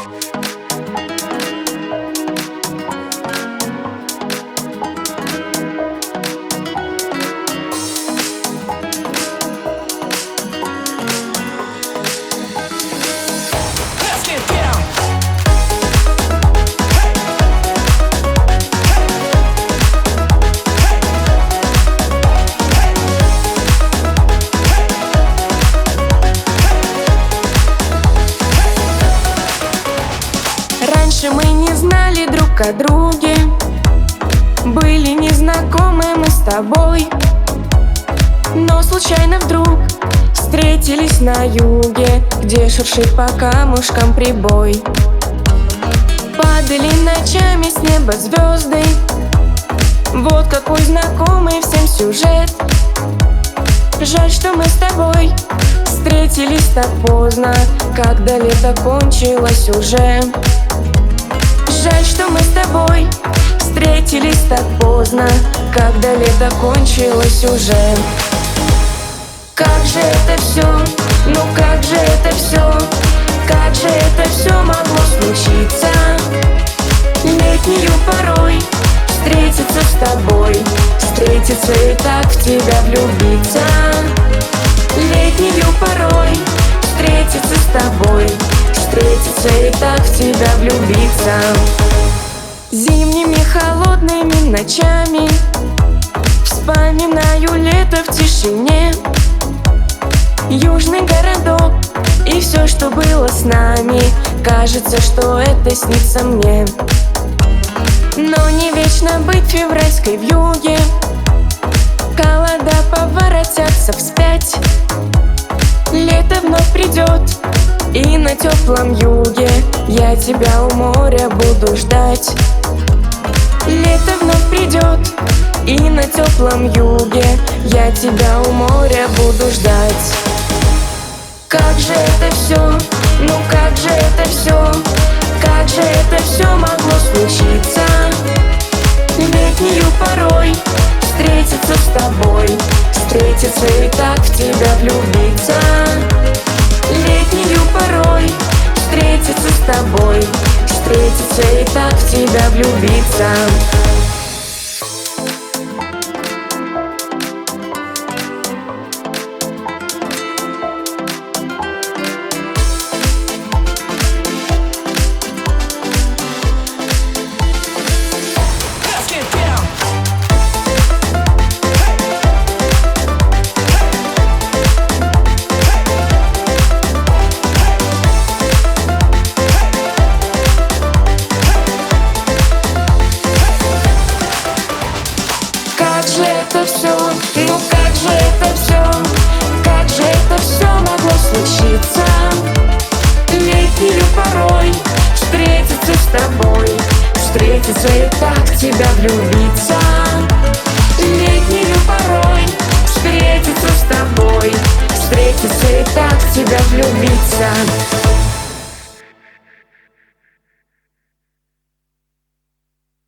Раньше мы не знали друг о друге, были незнакомы мы с тобой, но случайно вдруг встретились на юге, где шуршит по камушкам прибой. Падали ночами с неба звезды, вот какой знакомый всем сюжет. Жаль, что мы с тобой встретились так поздно, когда лето кончилось уже. Жаль, что мы с тобой встретились так поздно, когда лето кончилось уже. Как же это все, ну как же это все, как же это все могло случиться? Летнюю порой встретиться с тобой, встретиться и так в тебя влюбиться. Летнюю порой встретиться с тобой, встретиться и так в тебя влюбиться. Зимними холодными ночами вспоминаю лето в тишине, южный городок и все, что было с нами. Кажется, что это снится мне. Но не вечно быть февральской вьюге, холода поворотятся вспять. Лето вновь придет, и на теплом юге я тебя у моря буду ждать. Лето вновь придет, и на теплом юге я тебя у моря буду ждать. Как же это все, ну как же это все, как же это все могло случиться? Летнюю порой встретиться с тобой, встретиться и так в тебя влюбиться. Летнюю порой встретиться с тобой, встретиться и так в тебя влюбиться. Ну как же это все, как же это все могло случиться? Летнюю порой встретиться с тобой, встретиться и так в тебя влюбиться. Летнюю порой встретиться с тобой, встретиться и так в тебя влюбиться.